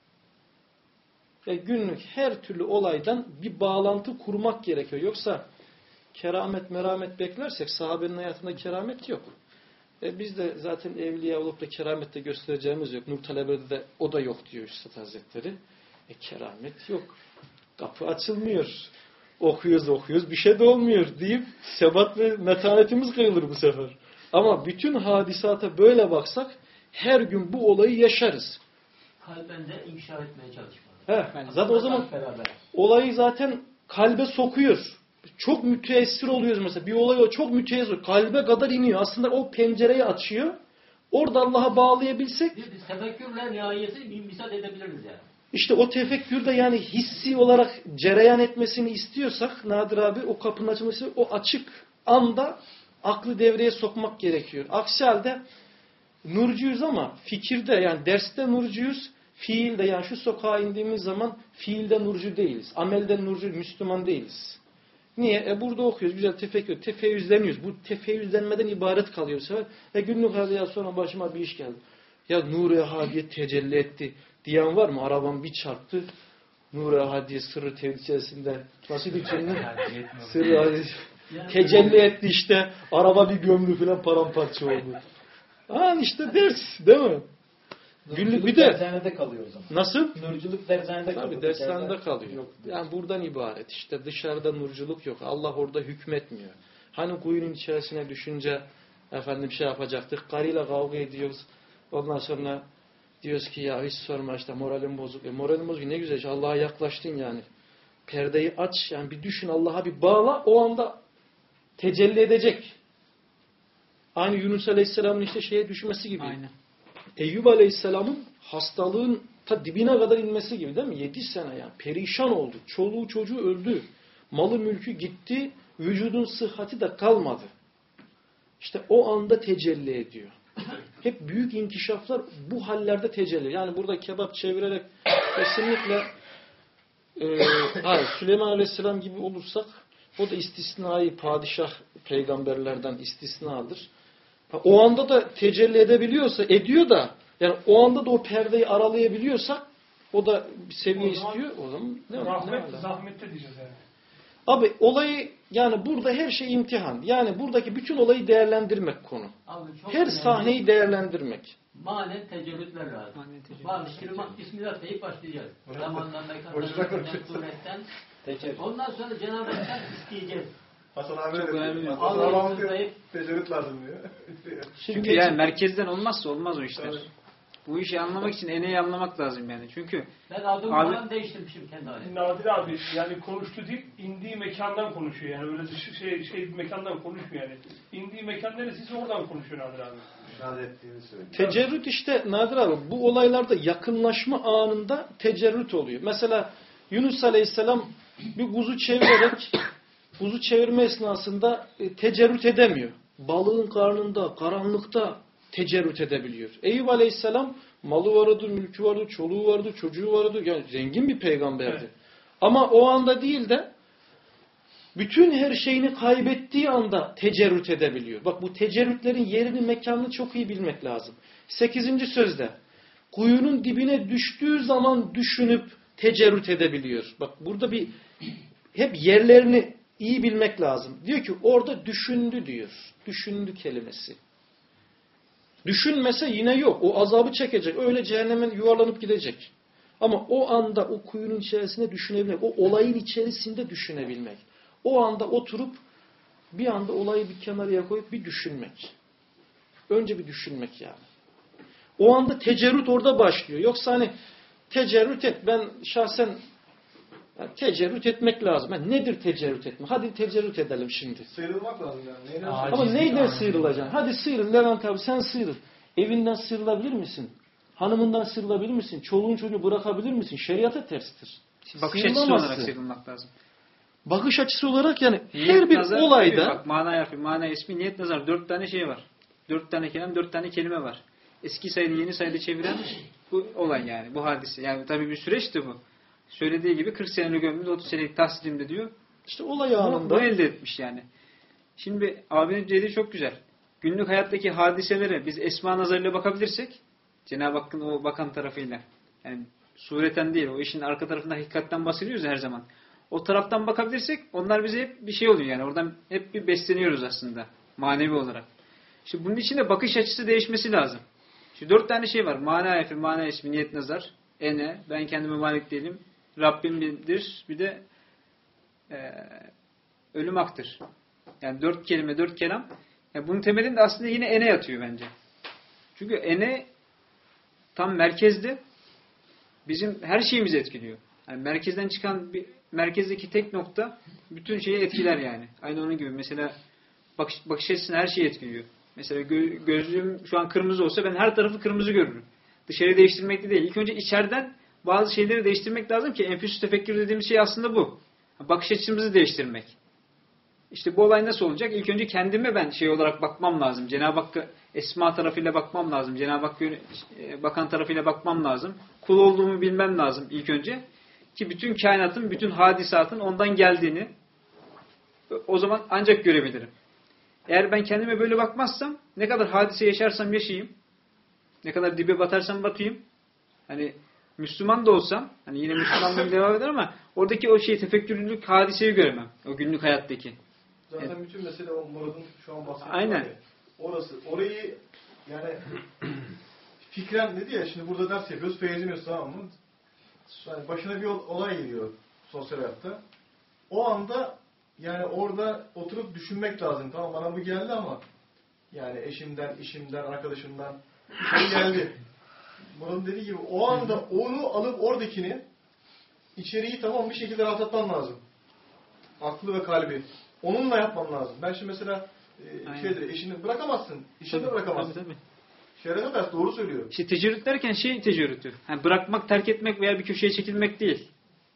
Ve günlük her türlü olaydan bir bağlantı kurmak gerekiyor. Yoksa keramet, meramet beklersek sahabenin hayatında keramet yok. E biz de zaten evliya olup da keramette göstereceğimiz yok. Nur Talebe'de de o da yok diyor Üstad Hazretleri. E keramet yok. Kapı açılmıyor. Okuyoruz okuyoruz bir şey de olmuyor deyip sebat ve metanetimiz kırılır bu sefer. Ama bütün hadisata böyle baksak her gün bu olayı yaşarız. Kalbende inşa etmeye çalışmalı. He, zaten o zaman olayı zaten kalbe sokuyor. Çok müteessir oluyoruz mesela. Bir olay o çok müteessir. Kalbe kadar iniyor. Aslında o pencereyi açıyor. Orada Allah'a bağlayabilsek. Biz tefekkürle nihayeti imtisal edebiliriz yani. İşte o tefekkürde yani hissi olarak cereyan etmesini istiyorsak Nadir abi o kapının açılması o açık anda aklı devreye sokmak gerekiyor. Aksi halde nurcuyuz ama fikirde yani derste nurcuyuz, fiilde yani şu sokağa indiğimiz zaman fiilde nurcu değiliz. Amelde nurcu, Müslüman değiliz. Niye? E burada okuyoruz. Güzel tefekkür. Tefeyyüzleniyoruz. Bu tefeyyüzlenmeden ibaret kalıyor bu sefer. E günlük hayatı sonra başıma bir iş geldi. Ya Nur-i Ehadiyet tecelli etti diyen var mı? Arabam bir çarptı. Nur-i Ehadiyet sırrı tevhid içerisinde. Nasıl içinde? Sırrı Ehadiyet tecelli etti işte. Araba bir gömlü falan paramparça oldu. Ha işte ders. Değil mi? Günlük bir de dershanede kalıyor o zaman. nasıl? Nurculuk dershanede kalıyor. Tabii dershanede kalıyor. Yok. Yani buradan ibaret. İşte dışarıda nurculuk yok. Allah orada hükmetmiyor. Hani kuyunun içerisine düşünce efendim şey yapacaktık. Karıyla kavga ediyoruz. Ondan sonra diyoruz ki ya hiç sorma işte moralim bozuk. E moralim bozuk ne güzel. Allah'a yaklaştın yani. Perdeyi aç yani bir düşün Allah'a bir bağla. O anda tecelli edecek. Aynı Yunus Aleyhisselam'ın işte şeye düşmesi gibi. Aynen. Eyyub Aleyhisselam'ın hastalığın ta dibine kadar inmesi gibi değil mi? Yedi sene yani. Perişan oldu. Çoluğu çocuğu öldü. Malı mülkü gitti. Vücudun sıhhati de kalmadı. İşte o anda tecelli ediyor. Hep büyük inkişaflar bu hallerde tecelli. Yani burada kebap çevirerek kesinlikle e, hayır, Süleyman Aleyhisselam gibi olursak o da istisnai padişah peygamberlerden istisnadır. O anda da tecelli edebiliyorsa, ediyor da yani o anda da o perdeyi aralayabiliyorsak o da bir seviye o zaman, istiyor. O zaman ne rahmet, ne zahmette diyeceğiz yani. Abi olayı yani burada her şey imtihan. Yani buradaki bütün olayı değerlendirmek konu. Abi çok Her önemli. sahneyi değerlendirmek. Manen tecellütler lazım. Manen tecellütler. Bazı kelimat bismillah deyip başlayacağız. Zamandan Hoşuna mekandan suretten. Ondan sonra Cenab-ı Hak'tan isteyeceğiz. Hasan abi Çok de önemli. diyor. Hasan abi Allah'ın diyor. zayıf. Tecrüt lazım diyor. Çünkü yani merkezden olmazsa olmaz o işler. Evet. Bu işi anlamak için eneyi anlamak lazım yani. Çünkü Ben adımı Abi- falan değiştirmişim kendi halimde. Nadir abi yani konuştu değil, indiği mekandan konuşuyor yani öyle dışı şey şey bir mekandan konuşmuyor yani. İndiği mekan neresi oradan konuşuyor Nadir abi. İşaret ettiğini söylüyor. Tecerrüt işte Nadir abi bu olaylarda yakınlaşma anında tecerrüt oluyor. Mesela Yunus Aleyhisselam bir kuzu çevirerek kuzu çevirme esnasında e, tecerrüt edemiyor. Balığın karnında, karanlıkta tecerrüt edebiliyor. Eyüp Aleyhisselam malı vardı, mülkü vardı, çoluğu vardı, çocuğu vardı. Yani zengin bir peygamberdi. Evet. Ama o anda değil de bütün her şeyini kaybettiği anda tecerrüt edebiliyor. Bak bu tecerrütlerin yerini, mekanını çok iyi bilmek lazım. Sekizinci sözde kuyunun dibine düştüğü zaman düşünüp tecerrüt edebiliyor. Bak burada bir hep yerlerini iyi bilmek lazım. Diyor ki orada düşündü diyor. Düşündü kelimesi. Düşünmese yine yok. O azabı çekecek. Öyle cehennemin yuvarlanıp gidecek. Ama o anda o kuyunun içerisinde düşünebilmek, o olayın içerisinde düşünebilmek. O anda oturup bir anda olayı bir kenarıya koyup bir düşünmek. Önce bir düşünmek yani. O anda tecerrüt orada başlıyor. Yoksa hani tecerrüt et. Ben şahsen yani tecerrüt etmek lazım. Yani nedir tecerrüt etmek? Hadi tecerrüt edelim şimdi. Sıyrılmak lazım yani. Neyden Aa, Ama Ciddi neyden anlamda. sıyrılacaksın? Hadi sıyrıl Levent abi, sen sıyrıl. Evinden sıyrılabilir misin? Hanımından sıyrılabilir misin? Çoluğun çocuğu bırakabilir misin? Şeriata terstir. Bakış açısı Sıyrılamazsın. olarak sıyrılmak lazım. Bakış açısı olarak yani Niyet, her bir nazar, olayda bak mana harfi, mana ismi, niyet, nazar. Dört tane şey var. Dört tane kelam, dört tane kelime var. Eski sayılı yeni sayılı çeviren bu olay yani. Bu hadise. Yani tabii bir süreçti bu. Söylediği gibi kırk senelik ömrümde otuz senelik tahsilimde diyor. işte olay Bunu, anında bunu elde etmiş yani. Şimdi abinin dediği çok güzel. Günlük hayattaki hadiselere biz esma nazarıyla bakabilirsek, Cenab-ı Hakk'ın o bakan tarafıyla, yani sureten değil, o işin arka tarafında hakikatten bahsediyoruz ya her zaman. O taraftan bakabilirsek onlar bize hep bir şey oluyor yani. Oradan hep bir besleniyoruz aslında manevi olarak. İşte bunun için de bakış açısı değişmesi lazım. Şu dört tane şey var. Mana harfi, mana ismi, niyet, nazar. Ene, ben kendime malik değilim. Rabbim bilir. Bir de e, ölüm haktır. Yani dört kelime, dört kelam. Yani bunun temelinde aslında yine ene yatıyor bence. Çünkü ene tam merkezde bizim her şeyimizi etkiliyor. Yani merkezden çıkan bir merkezdeki tek nokta bütün şeyi etkiler yani. Aynı onun gibi. Mesela bakış, bakış açısını her şeyi etkiliyor. Mesela gö gözlüğüm şu an kırmızı olsa ben her tarafı kırmızı görürüm. Dışarıyı değiştirmekle değil. İlk önce içeriden bazı şeyleri değiştirmek lazım ki enfüsü tefekkür dediğimiz şey aslında bu. Bakış açımızı değiştirmek. İşte bu olay nasıl olacak? İlk önce kendime ben şey olarak bakmam lazım. Cenab-ı Hakk'a esma tarafıyla bakmam lazım. Cenab-ı Hakk'a bakan tarafıyla bakmam lazım. Kul olduğumu bilmem lazım ilk önce. Ki bütün kainatın, bütün hadisatın ondan geldiğini o zaman ancak görebilirim. Eğer ben kendime böyle bakmazsam, ne kadar hadise yaşarsam yaşayayım, ne kadar dibe batarsam batayım, hani Müslüman da olsam, hani yine Müslümanlığım devam eder ama oradaki o şey tefekkürlülük hadiseyi göremem. O günlük hayattaki. Zaten Evet. bütün mesele o Murad'ın şu an bahsettiği. Aynen. var ya, Orası. Orayı yani fikren dedi ya, şimdi burada ders yapıyoruz, feyizleniyoruz, tamam mı? Yani başına bir olay geliyor sosyal hayatta. O anda yani orada oturup düşünmek lazım. Tamam, bana bu geldi ama yani eşimden, işimden, arkadaşımdan şey geldi. Murat'ın dediği gibi o anda onu alıp oradakini içeriği tamam bir şekilde rahatlatman lazım. Aklı ve kalbi. Onunla yapman lazım. Ben şimdi mesela e, şeydir, eşini bırakamazsın. İşini de bırakamazsın. Tabii, tabii. Şeriat ders doğru söylüyor. İşte tecerrüt derken şey tecerrütü. Yani bırakmak, terk etmek veya bir köşeye çekilmek değil.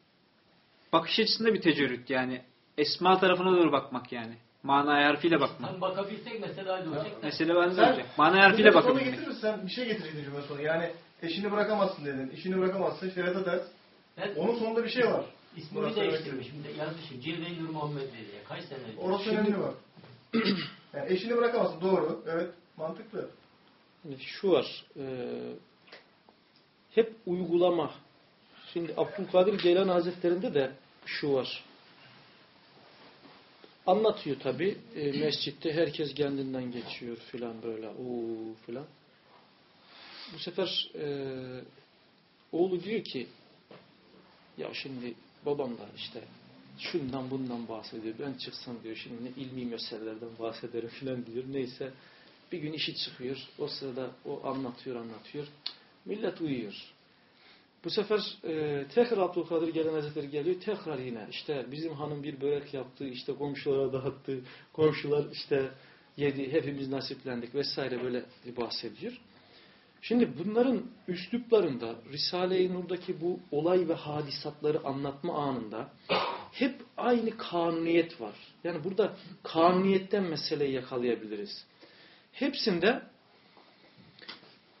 Bakış açısında bir tecerrüt yani. Esma tarafına doğru bakmak yani. Mana harfiyle bakmak. Hem bakabilsek mesela hadi olacak. Mesele bende Sen olacak. Mana harfiyle sonu bakabilmek. getirirsen bir şey getireceksin cümle sonu. Yani eşini bırakamazsın dedin. İşini bırakamazsın. Şeriat ders. Ben Onun sonunda bir şey var. ismini Burası değiştirmişim. Yazmışım. Cilve-i Nur Muhammed diye. Kaç sene önce. Orası Şimdi- önemli var. Yani eşini bırakamazsın. Doğru. Evet. Mantıklı. Yani şu var, e, hep uygulama. Şimdi Abdülkadir Geylani Hazretleri'nde de şu var. Anlatıyor tabi, e, mescitte herkes kendinden geçiyor filan böyle, ooo filan. Bu sefer e, oğlu diyor ki, ya şimdi babam da işte şundan bundan bahsediyor. Ben çıksam diyor şimdi ne ilmi meselelerden bahsederim filan diyor. Neyse bir gün işi çıkıyor. O sırada o anlatıyor anlatıyor. Millet uyuyor. Bu sefer e, tekrar Abdülkadir Geylani Hazretleri geliyor. Tekrar yine işte bizim hanım bir börek yaptı. İşte komşulara dağıttı. Komşular işte yedi. Hepimiz nasiplendik vesaire böyle bahsediyor. Şimdi bunların üsluplarında Risale-i Nur'daki bu olay ve hadisatları anlatma anında hep aynı kanuniyet var. Yani burada kanuniyetten meseleyi yakalayabiliriz. Hepsinde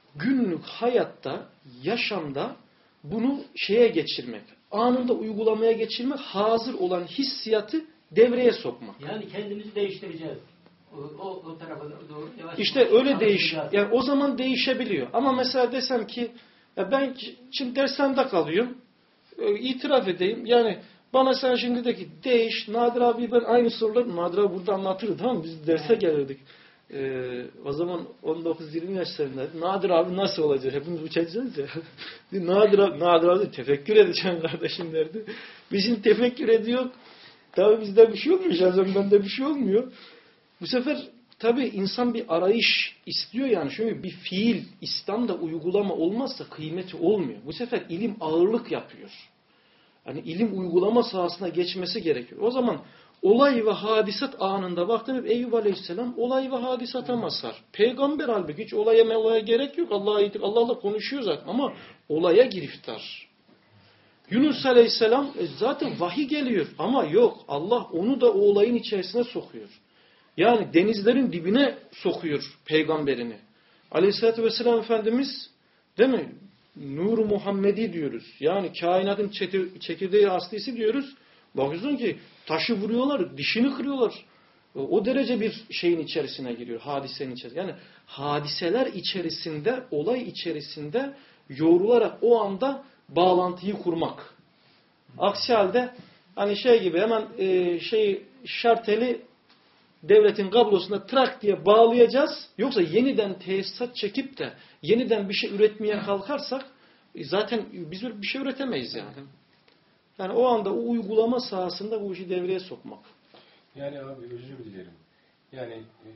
günlük hayatta, yaşamda bunu şeye geçirmek, anında uygulamaya geçirmek, hazır olan hissiyatı devreye sokmak. Yani kendimizi değiştireceğiz. O, o, o tarafa doğru yavaş İşte yavaş öyle değiş, alışacağız. yani o zaman değişebiliyor. Ama mesela desem ki ya ben şimdi dershanede kalıyorum, e, itiraf edeyim. Yani bana sen şimdi de ki değiş, Nadir abi ben aynı soruları, Nadir abi burada anlatırdı, tamam mı? Biz derse gelirdik. Ee, o zaman on dokuz yirmi yaşlarındaydı. Nadir abi nasıl olacak? Hepimiz uçacağız ya. Nadir abi, Nadir abi tefekkür edeceğim kardeşim derdi. Biz şimdi tefekkür ediyor. Tabii bizde bir şey olmuyor. Şahsen bende bir şey olmuyor. Bu sefer tabii insan bir arayış istiyor yani. Çünkü bir fiil, İslam'da uygulama olmazsa kıymeti olmuyor. Bu sefer ilim ağırlık yapıyor. Yani ilim uygulama sahasına geçmesi gerekiyor. O zaman olay ve hadisat anında baktım Eyüp Aleyhisselam olay ve hadisata mazhar. Peygamber halbuki hiç olaya melaya gerek yok. Allah'a Allah'la konuşuyor zaten ama olaya giriftar. Yunus Aleyhisselam e, zaten vahiy geliyor ama yok. Allah onu da o olayın içerisine sokuyor. Yani denizlerin dibine sokuyor peygamberini. Aleyhisselatü Vesselam Efendimiz değil mi? Nur-u Muhammedi diyoruz. Yani kainatın çekirdeği aslisi diyoruz. Bakıyorsun ki taşı vuruyorlar, dişini kırıyorlar. O derece bir şeyin içerisine giriyor, hadisenin içerisine. Yani hadiseler içerisinde, olay içerisinde yoğrularak o anda bağlantıyı kurmak. Aksi halde hani şey gibi hemen e, şey şarteli devletin kablosuna trak diye bağlayacağız. Yoksa yeniden tesisat çekip de yeniden bir şey üretmeye kalkarsak zaten biz bir şey üretemeyiz yani. Yani o anda o uygulama sahasında bu işi devreye sokmak. Yani abi özür dilerim. Yani e,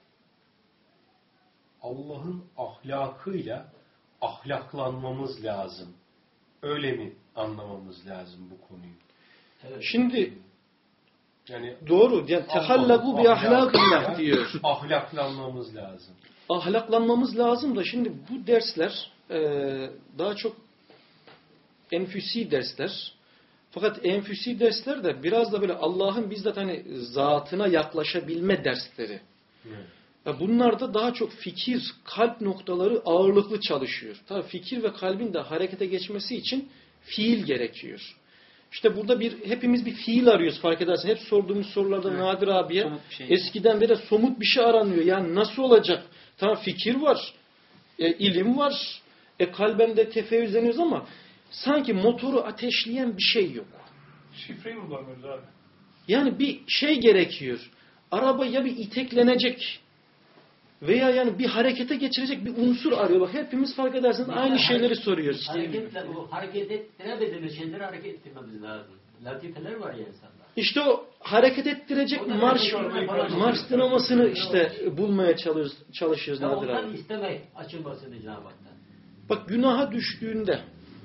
Allah'ın ahlakıyla ahlaklanmamız lazım. Öyle mi anlamamız lazım bu konuyu? Evet. Şimdi yani doğru. Yani tehallaku bi ahlakillah diyor. Ahlaklanmamız lazım. Ahlaklanmamız lazım da şimdi bu dersler e, daha çok enfüsi dersler. Fakat enfüsi dersler de biraz da böyle Allah'ın bizzat hani zatına yaklaşabilme dersleri. Evet. Bunlarda daha çok fikir, kalp noktaları ağırlıklı çalışıyor. Tabii fikir ve kalbin de harekete geçmesi için fiil gerekiyor. İşte burada bir hepimiz bir fiil arıyoruz fark edersin. Hep sorduğumuz sorularda evet. Nadir abiye şey eskiden beri somut bir şey aranıyor. Yani nasıl olacak? Tamam fikir var, e, ilim var, e, kalben de tefeyyüzleniyoruz ama sanki motoru ateşleyen bir şey yok. Şifreyi mi bulamıyoruz abi? Yani bir şey gerekiyor. Araba ya bir iteklenecek veya yani bir harekete geçirecek bir unsur arıyor. Bak hepimiz fark edersiniz yani aynı şeyleri hareket, soruyoruz. Hareketle, o hareket ettiremediğimiz şeyleri hareket ettirmemiz lazım. Latifeler var ya insanda. İşte o hareket ettirecek marş, marş dinamasını işte bulmaya çalışıyoruz, çalışıyoruz Nadir abi. Ondan istemek açılmasını Cenab-ı Hak'tan. Bak günaha düştüğünde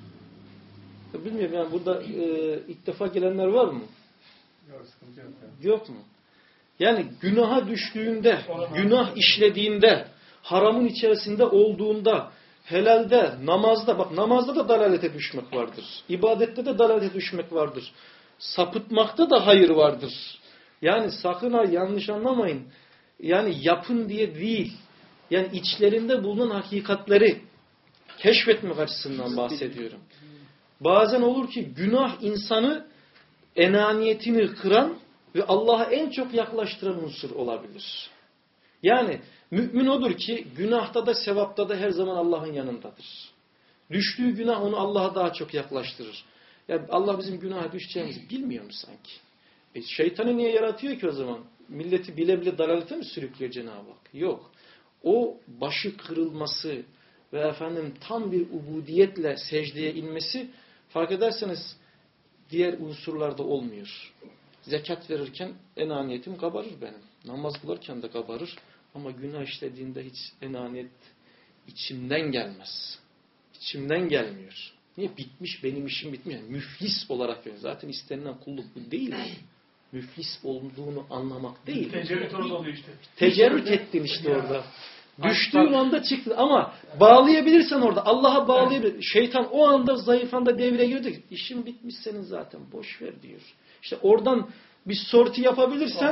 bilmiyorum yani burada e, ilk defa gelenler var mı? Yok, sıkıntı yok. Yani. Yok mu? Yani günaha düştüğünde, günah işlediğinde, haramın içerisinde olduğunda, helalde, namazda, bak namazda da dalalete düşmek vardır. İbadette de dalalete düşmek vardır. Sapıtmakta da hayır vardır. Yani sakın ha yanlış anlamayın. Yani yapın diye değil. Yani içlerinde bulunan hakikatleri keşfetmek açısından bahsediyorum. Bazen olur ki günah insanı enaniyetini kıran ve Allah'a en çok yaklaştıran unsur olabilir. Yani mümin odur ki günahta da sevapta da her zaman Allah'ın yanındadır. Düştüğü günah onu Allah'a daha çok yaklaştırır. Ya Allah bizim günaha düşeceğimizi bilmiyor mu sanki? E şeytanı niye yaratıyor ki o zaman? Milleti bile bile dalalete mi sürüklüyor Cenab-ı Hak? Yok. O başı kırılması ve efendim tam bir ubudiyetle secdeye inmesi fark ederseniz diğer unsurlarda olmuyor. Zekat verirken enaniyetim kabarır benim. Namaz kılarken de kabarır. Ama günah işlediğinde hiç enaniyet içimden gelmez. İçimden gelmiyor. Niye? Bitmiş, benim işim bitmiyor. Yani müflis olarak görüyor. Zaten istenilen kulluk bu değil mi? Müflis olduğunu anlamak değil. Tecerrüt orada oluyor işte. Tecerrüt ettin işte orada. Düştüğün anda çıktı ama bağlayabilirsen orada Allah'a bağlayabilir. Şeytan o anda zayıf anda devreye girdi. İşin bitmiş senin zaten boş ver diyor. İşte oradan bir sorti yapabilirsen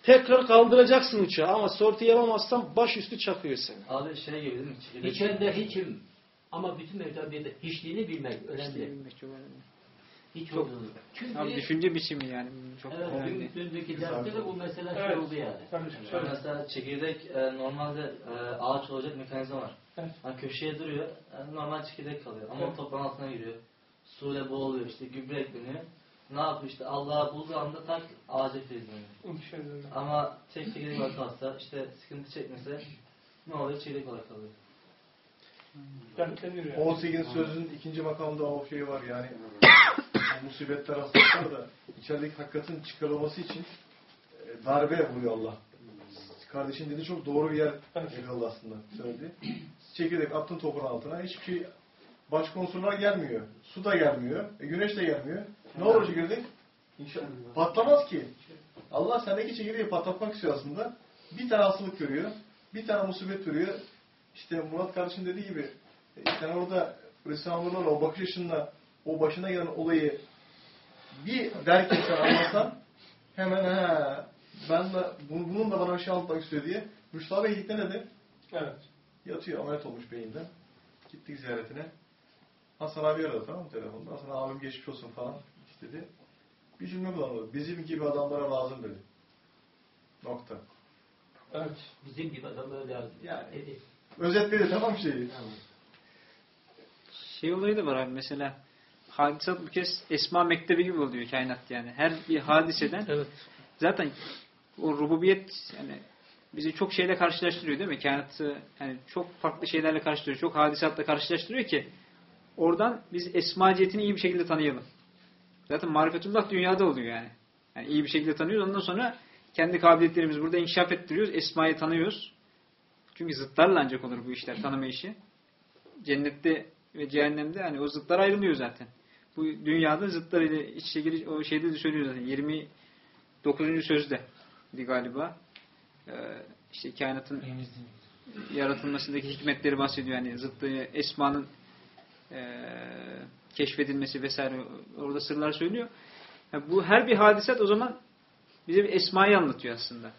Tekrar kaldıracaksın uçağı ama sorti yapamazsan baş üstü çakıyor seni. Abi şey gibi değil mi? Çekirdek- İçeride hiçim ama bütün mevcudiyette hiçliğini bilmek İşte önemli. bilmek çok önemli. Hiç Çok- olduğunu. Çünkü Abi düşünce biçimi yani. Çok evet, önemli. dün, dünkü derste de bu mesele şey Evet. oldu yani. Kardeşim Yani söyle. mesela çekirdek e, normalde e, ağaç olacak mekanizma var. Evet. Yani köşeye duruyor, e, normal çekirdek kalıyor. Ama Evet. toprağın altına giriyor. Suyla boğuluyor, işte gübre ekleniyor. Ne yapıyor işte Allah'a bulduğu anda tak ağaca filizleniyor. İnşallah. Ama tek çekirdek olarak kalsa, işte sıkıntı çekmese ne oluyor? Çekirdek olarak kalıyor. Dertleniyor yani. on sekizinci sözün ikinci makamda o şey var yani. O musibetler, hastalıklar da içerideki hakikatin çıkarılması için e, darbe vuruyor Allah. Kardeşin dediği çok doğru bir yer Allah aslında söyledi. Çekirdek attın toprağın altına, hiçbir şey, başka unsurlar gelmiyor. Su da gelmiyor, e, güneş de gelmiyor. Ne olur çekirdek? İnşallah patlamaz ki. Allah sendeki çekirdeği patlatmak istiyor aslında. Bir tane hastalık görüyor, bir tane musibet görüyor. İşte Murat kardeşim dediği gibi, e, sen orada Risale'lerle o bakış açınla o başına gelen olayı bir derken sen anlatsan hemen he ben de bunu, bunun da bana bir şey anlatmak istiyor diye Müştah Bey gitti ne dedi? Evet. Yatıyor, ameliyat olmuş beyinden. Gittik ziyaretine. Hasan abi aradı, tamam mı, telefonda? Hasan abim geçmiş olsun falan istedi. Bir cümle kullanmadı. Bizim gibi adamlara lazım dedi. Nokta. Evet. Bizim gibi adamlar lazım. Yani. Evet. Özetledi tamam şeyi. Şey olayı da var abi mesela hadisat bu kez esma mektebi gibi oluyor kainat yani. Her bir hadiseden Evet. zaten o rububiyet yani bizi çok şeyle karşılaştırıyor değil mi? Kainatı yani çok farklı şeylerle karşılaştırıyor. Çok hadisatla karşılaştırıyor ki oradan biz esma cihetini iyi bir şekilde tanıyalım. Zaten marifetullah dünyada oluyor yani. Yani iyi bir şekilde tanıyoruz. Ondan sonra kendi kabiliyetlerimizi burada inkişaf ettiriyoruz. Esmayı tanıyoruz. Çünkü zıtlarla ancak olur bu işler, tanıma işi. Cennette ve cehennemde hani o zıtlar ayrılıyor zaten. Bu dünyada zıtlarıyla iç içe giriş o şeyde de söylüyor zaten. yirmi dokuzuncu sözde galiba. Ee, işte kainatın yaratılmasındaki hikmetleri bahsediyor. Yani zıttı esmanın e, keşfedilmesi vesaire orada sırlar söylüyor. Yani bu her bir hadisat o zaman bize bir esmayı anlatıyor aslında.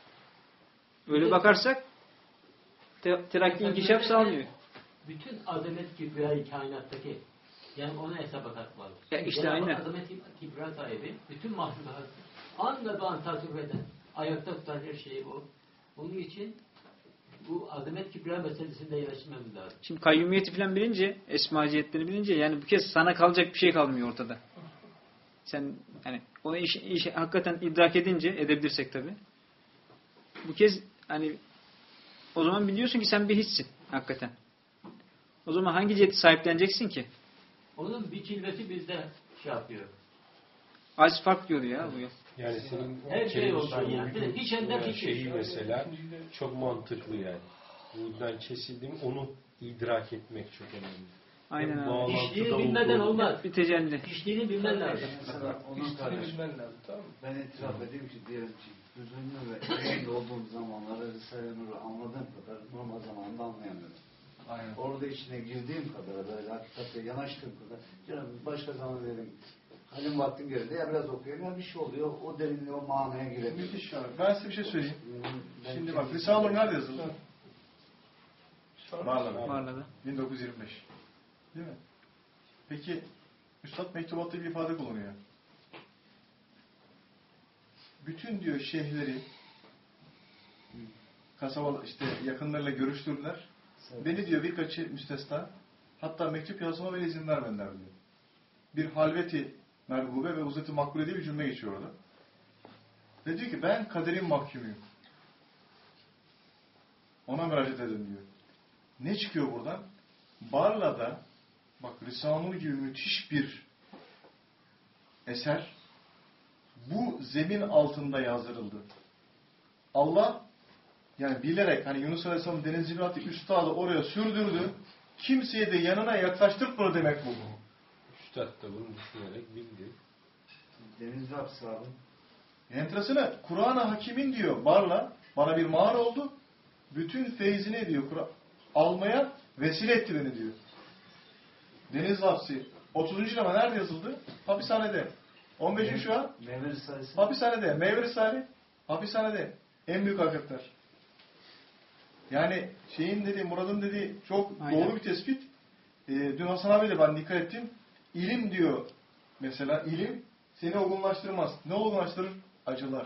Öyle Evet. bakarsak te terakki inkişaf sağlıyor. Bütün azamet kibriyayı kainattaki yani ona hesaba katmalı. Ya işte Cenab-ı aynen. Azamet kibra sahibi bütün mahlukat anla bağın tasvip eden ayakta tutan her şeyi bu. Onun için bu azamet kibra meselesinde yaşamamız lazım. Şimdi kayyumiyeti falan bilince, esmaciyetleri bilince yani bu kez sana kalacak bir şey kalmıyor ortada. Sen hani onu iş, iş, hakikaten idrak edince, edebilirsek tabii. Bu kez hani o zaman biliyorsun ki sen bir hissin hakikaten. O zaman hangi ciheti sahipleneceksin ki? Onun bir cilvesi bizde şey yapıyor. Aciz fark diyordu ya bu yıl. Yani senin Her şey Kerim oldan Sun'un yani. bütün Hiç ender hiç şeyi şey. mesela çok mantıklı yani. Buradan kesildim onu idrak etmek çok önemli. Aynen Yani abi. bağlantıda Kişiliğini bilmeden olduğu- olmaz. Bir tecelli. Kişiliğini bilmen lazım. Mesela onun İşte kardeşi. bilmen lazım, tamam mı? Ben itiraf edeyim ki diyelim ki hüzünlü ve elimde olduğum zamanlarda Risale-i Nur'u anladığım kadar normal zamanında anlayamıyorum. Aynen. Orada içine girdiğim kadar, böyle hakikatle yanaştığım kadar, canım başka zaman dedim, halim vaktim geldi ya biraz okuyayım ya bir şey oluyor, o derinliğe, o manaya giremiyorum. Müthiş abi. Ben size bir şey söyleyeyim. Ben Şimdi kendim- bak Risale-i Nur nerede yazıldı? Sonra- Varla'da. Varladı. bin dokuz yüz yirmi beş. Değil mi? Peki Üstad mektubatta bir ifade kullanıyor. Bütün diyor şeyhleri kasaba işte yakınlarıyla görüştürdüler. Beni diyor birkaçı müstesna hatta mektup yazmama bile izin vermediler diyor. Bir halveti mergube ve uzeti makbule diye bir cümle geçiyor orada. Ve diyor ki ben kaderin mahkumuyum. Ona müracaat edin diyor. Ne çıkıyor buradan? Barla'da bak Risale-i Nur gibi müthiş bir eser bu zemin altında yazdırıldı. Allah yani bilerek hani Yunus Aleyhisselam denizci atı üstadı oraya sürdürdü. Kimseye de yanına yaklaştırtmadı demek bu. Üstad da bunu düşünerek bildi. Denizli hapsi abi. Enteresanı Kur'an-ı Hakim'in diyor Barla bana bir mağara oldu. Bütün feyzini diyor Kur'an almaya vesile etti beni diyor. Deniz hapsi. otuzuncu lama nerede yazıldı? Hapishanede. on beşinci şu an Meyve Risalesi. hapishanede. Meyve Risale. Hapishanede en büyük hakikatler. Yani şeyin dediği, Murad'ın dediği çok Aynen. doğru bir tespit. Ee, dün Hasan abiyle ben dikkat ettim. İlim diyor mesela, ilim seni olgunlaştırmaz. Ne olgunlaştırır? Acılar.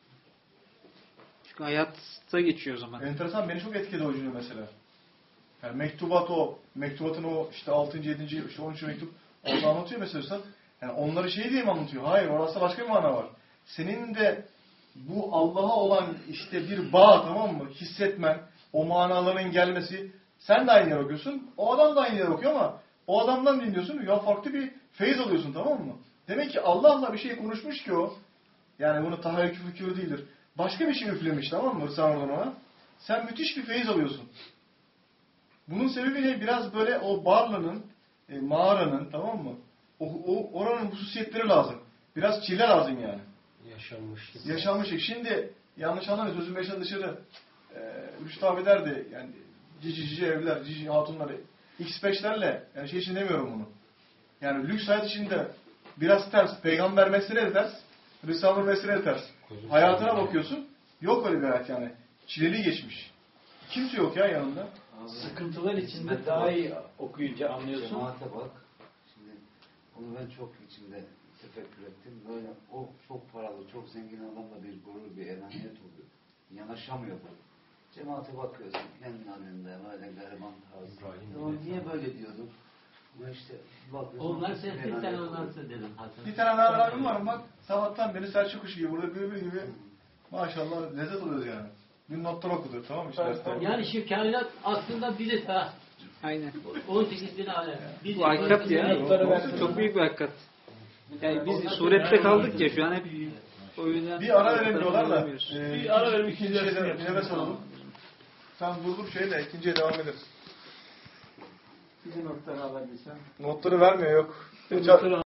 Çünkü hayatta geçiyor o zaman. Enteresan, beni çok etkiledi o cümle mesela. Yani mektubat o, mektubatın o işte altıncı, yedinci, işte on üçüncü mektup orada anlatıyor mesela Üstad. Yani onları şey diye mi anlatıyor? Hayır, orası başka bir mana var. Senin de bu Allah'a olan işte bir bağ, tamam mı? Hissetmen, o manaların gelmesi. Sen de aynı yer okuyorsun, o adam da aynı yer okuyor ama o adamdan dinliyorsun, ya farklı bir feyiz alıyorsun, tamam mı? Demek ki Allah'la bir şey konuşmuş ki o, yani bunu tahayyül küfür değildir. Başka bir şey üflemiş, tamam mı? Sen oradan ona. Sen müthiş bir feyiz alıyorsun. Bunun sebebi ne? Biraz böyle o barlanın, e, mağaranın, tamam mı? O, o oranın hususiyetleri lazım. Biraz çile lazım yani. Yaşanmışlık. Yaşanmışlık. Şimdi yanlış anlamayın, sözün başına dışarı e, Rüştü abi derdi yani cici cici evler, cici hatunları X beşlerle, yani şey için demiyorum bunu. Yani lüks hayat içinde biraz ters. Peygamber mesleği de ters. Risale-i mesleği de ters. Hayatına bakıyorsun. Yok öyle bir hayat yani. Çileli geçmiş. Kimse yok ya yanında. Sıkıntılar içinde daha iyi okuyunca anlıyorsun. Cemaate bak. Şimdi onu ben çok içimde tefekkür ettim. Böyle o çok paralı, çok zengin adamla bir gurur, bir enaniyet oluyor. Yanaşamıyor bu. Cemaate bakıyorsun. Kendi halinde böyle gariban tarzı. O niye böyle diyordun? Ama işte bakıyorsun. Onlar sen tek sen onlarsın dedim Hasan. Bir tane daha abim var bak. Sabahtan beri Selçuk kuşu gibi burada bülbül gibi. Maşallah lezzet alıyoruz yani. Bir notlar okudu, tamam mı? İşte Yani şu kainat aslında biziz ha. Aynen. on sekiz bin alem. Biz Bu hakikat ya. Çok büyük bir hakikat. Yani biz surette kaldık ya şu an hep o yüzden bir ara verelim diyorlar da. E, Bir ara verelim, ikinci ikinciye dersini de yapalım. nefes alalım. Sen durdur şeyle ikinciye devam ederiz. Bizi notları alabilsem. Notları vermiyor yok.